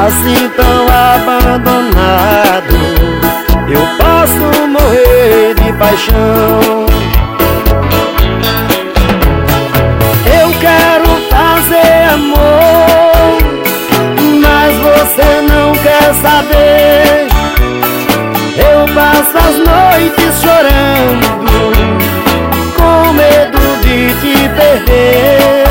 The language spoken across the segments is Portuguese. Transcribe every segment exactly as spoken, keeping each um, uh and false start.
assim tão abandonado, eu posso morrer de paixão. Eu quero fazer amor, mas você não quer saber. Eu passo as noites chorando, com medo de te perder.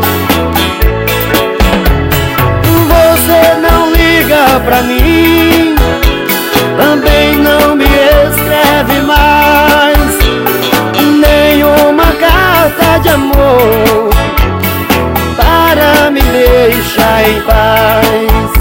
Você não liga pra mim, também não me escreve mais nenhuma carta de amor para me deixar em paz.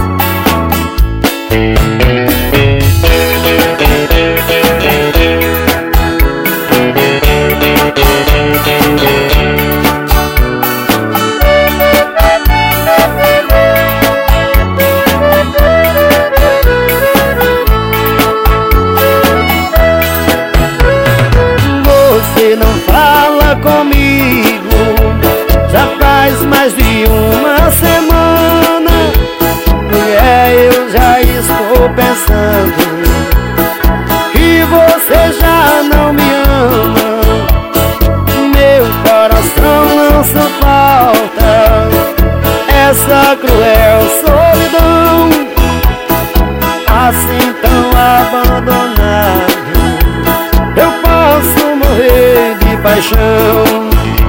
Você não fala comigo já faz mais de uma semana. É, eu já estou pensando que você já não me ama. Meu coração não suporta essa cruel solidão, assim tão abandonado. Eu posso morrer de paixão.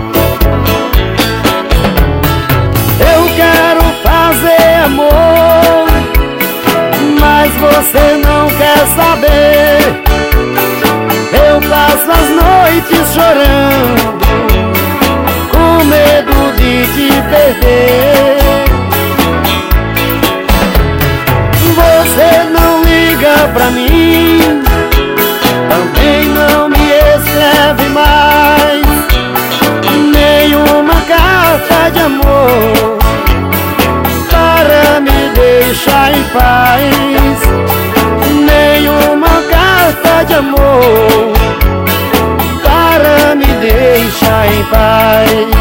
Eu quero fazer amor, mas você não quer saber. Eu passo as noites chorando, com medo de te perder. Você não liga pra mim, também não me escreve mais nenhuma carta de amor para me deixar em paz. Nenhuma carta de amor para me deixar em paz.